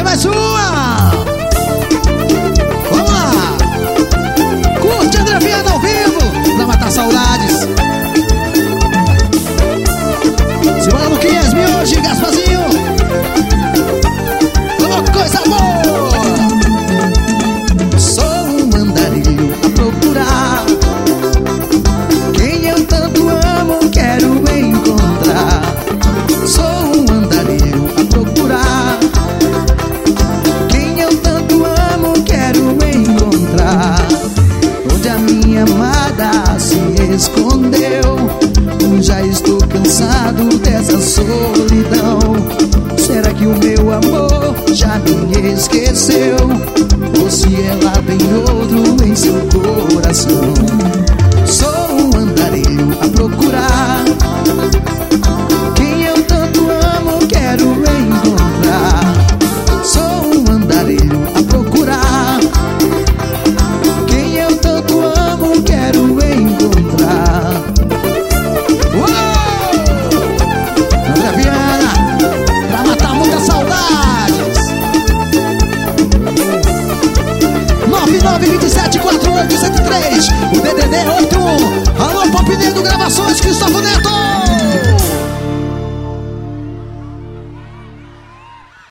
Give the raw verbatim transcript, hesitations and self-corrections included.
mais uma. Vamos lá. Curte André Viana ao vivo pra matar saudades. Simbora, Luquinhas, miojo, Gasparzinho. Oh, coisa boa. Sou um andarilho a procurar quem eu tanto amo, quero encontrar. Sou um andarilho a procurar quem eu tanto amo, quero encontrar. Onde a minha amada se escondeu, já estou cansado dessa solidão. Será que o meu amor já me esqueceu? Ou se ela tem outro em seu coração? Sou um andarilho a procurar quem eu tanto amo, quero encontrar. Sou um andarilho a procurar quem eu tanto amo, quero encontrar. André Viana, pra matar muitas saudades. nove nove dois sete quatro oito sete três, o D D D oito um. Alô, Pop Negro Gravações, Cristóvão Neto.